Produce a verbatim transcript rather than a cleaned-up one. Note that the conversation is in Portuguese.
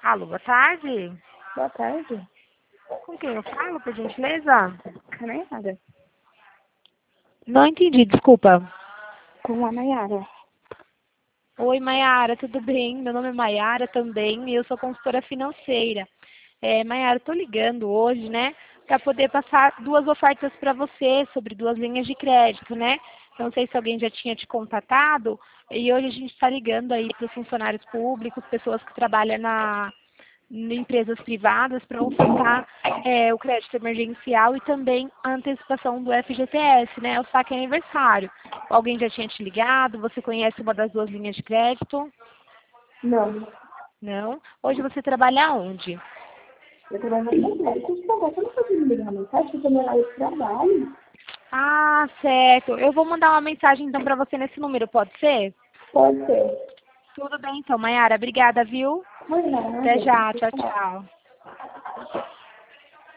Alô, boa tarde. Boa tarde. Com quem eu falo, por gentileza? Com a Nayara. Não entendi, desculpa. Com a Nayara. Oi, Maiara, tudo bem? Meu nome é Maiara também e eu sou consultora financeira. É, Maiara, estou ligando hoje, né, para poder passar duas ofertas para você sobre duas linhas de crédito, né? Não sei se alguém já tinha te contatado e hoje a gente está ligando aí para os funcionários públicos, pessoas que trabalham na em empresas privadas para ofertar é, o crédito emergencial e também a antecipação do F G T S, né? O saque aniversário. Alguém já tinha te ligado? Você conhece uma das duas linhas de crédito? Não. Não? Hoje você trabalha onde? Eu trabalho na internet. Por favor, você não pode me ligar uma mensagem porque meu horário de trabalho? Ah, certo. Eu vou mandar uma mensagem então para você nesse número, pode ser? Pode ser. Tudo bem então, Mayara. Obrigada, viu? Por nada. Até já. Tchau, Tchau. tchau.